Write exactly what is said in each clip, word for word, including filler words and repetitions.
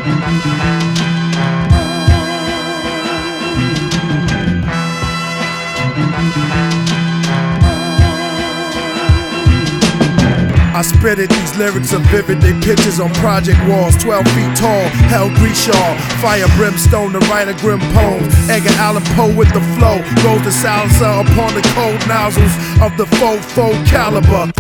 I spit it, these lyrics are vivid, they pictures on project walls, twelve feet tall, hell Grishaw, fire brimstone to write a grim poem. Edgar Allan Poe with the flow, rolls the silencer upon the cold nozzles of the faux faux caliber.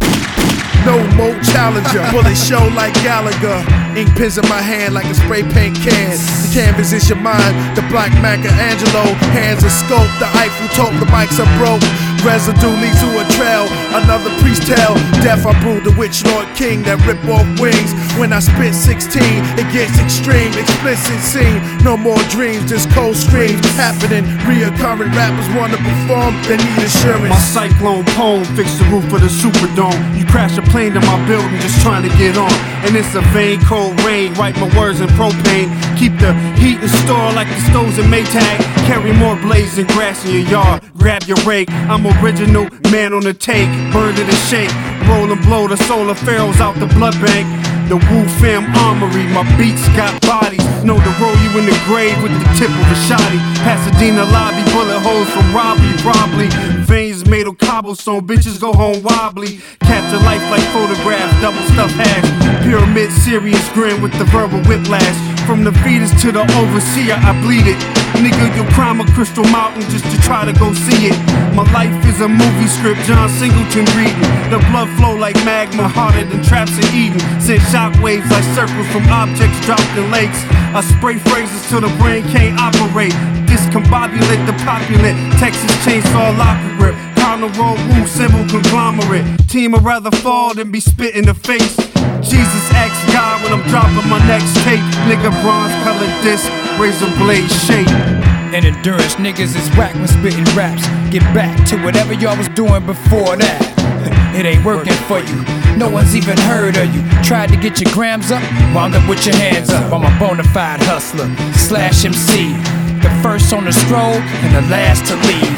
No more challenger, bullet show like Gallagher. Ink pens in my hand like a spray paint can. The canvas is your mind, the black Michelangelo. Hands are scope, the Eiffel Tope, the mics are broke. Residue leads to a trail, another priest tell. Death I brew the witch lord king that rip off wings. When I spit sixteen, it gets extreme, explicit scene. No more dreams, just cold streams happening. Reoccurring rappers wanna perform, they need assurance. My cyclone poem fixed the roof of the Superdome. You crash a plane to my building just trying to get on. And it's a vain cold rain, write my words in propane. Keep the heat in store like the stoves in Maytag. Carry more blades than grass in your yard. Grab your rake, I'm original, man on the take. Burn to the shake, roll and blow the solar pharaohs out the blood bank. The Wu Fam Armory, my beats got bodies. Know to roll you in the grave with the tip of a shotty. Pasadena lobby, bullet holes from robbery probably. Veins made of cobblestone, bitches go home wobbly. Capture life like photograph, double stuff hash. Pyramid serious grin with the verbal whiplash. From the fetus to the overseer, I bleed it. Nigga, you'll climb a crystal mountain just to try to go see it. My life is a movie script, John Singleton reading. The blood flow like magma, harder than traps in Eden. Send shockwaves like circles from objects dropped in lakes. I spray phrases till the brain can't operate. Discombobulate the populate, Texas chainsaw locker grip. Counter roll, woo, symbol conglomerate. Team would rather fall than be spit in the face. Jesus asks God when I'm dropping my next tape. Nigga, bronze colored disc, razor blade shape. And endurance, niggas is whack when spitting raps. Get back to whatever y'all was doing before that. It ain't working for you, no one's even heard of you. Tried to get your grams up, wound up with your hands up. I'm a bona fide hustler, slash M C. The first on the stroll and the last to leave.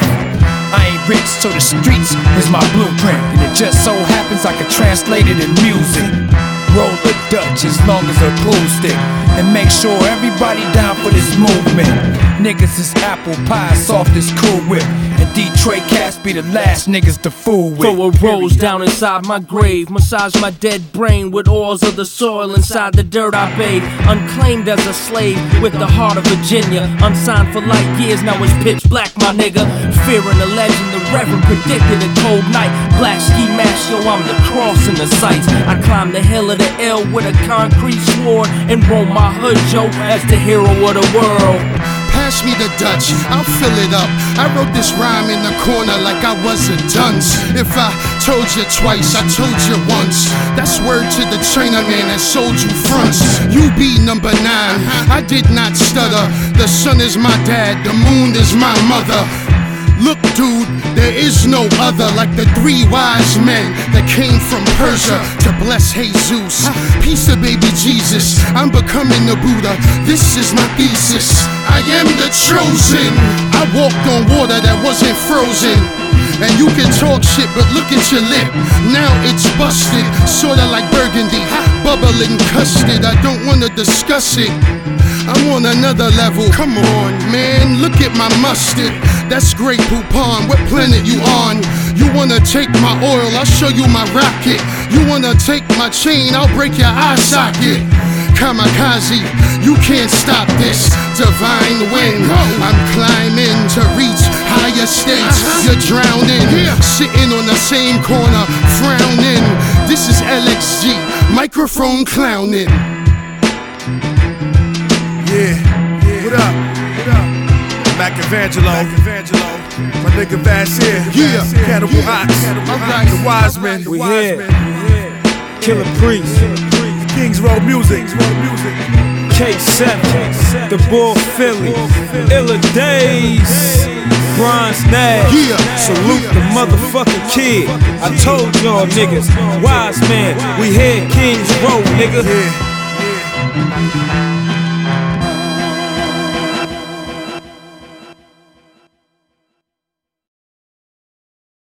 I ain't rich, so the streets is my blueprint. And it just so happens I can translate it in music. Roll the Dutch as long as a pool stick. And make sure everybody down for this movement. Niggas is apple pie, soft as Cool Whip. And Detroit cats be the last niggas to fool with. Throw a rose down inside my grave. Massage my dead brain with oils of the soil inside the dirt I bathe. Unclaimed as a slave with the heart of Virginia. Unsigned for light years, now it's pitch black, my nigga. Fearing the legend, the reverend predicted a cold night. Black ski mask, yo, I'm the cross in the sights. I climb the hill of the L with a concrete sword and roll my hood, yo, as the hero of the world. Pass me the Dutch, I'll fill it up. I wrote this rhyme in the corner like I was a dunce. If I told you twice, I told you once. That's word to the Chinaman that sold you fronts. You be number nine, I did not stutter. The sun is my dad, the moon is my mother. Look, dude, there is no other like the three wise men that came from Persia to bless Jesus. Peace to baby Jesus, I'm becoming the Buddha. This is my thesis, I am the chosen. I walked on water that wasn't frozen. And you can talk shit, but look at your lip. Now it's busted, sorta like burgundy, bubbling custard. I don't wanna discuss it, I'm on another level. Come on, man, look at my mustard. That's Grey Poupon, what planet you on? You wanna take my oil, I'll show you my rocket. You wanna take my chain, I'll break your eye socket. Kamikaze, you can't stop this divine wind. I'm climbing to reach higher states. You're drowning, sitting on the same corner, frowning. This is L X G, microphone clowning. Yeah, yeah. What up? What up? Macavangelo, my nigga Vass here. Yeah, Cannibal yeah. Ox, Alright. the Wise Men, We here, Killer Priest, Kings Road Music, K seven, The Bull Philly, Illa Days, Bronze Nash. Yeah. Salute the motherfucking kid. I told y'all niggas, Wise Man, we here, Kings Road, nigga. yeah, yeah.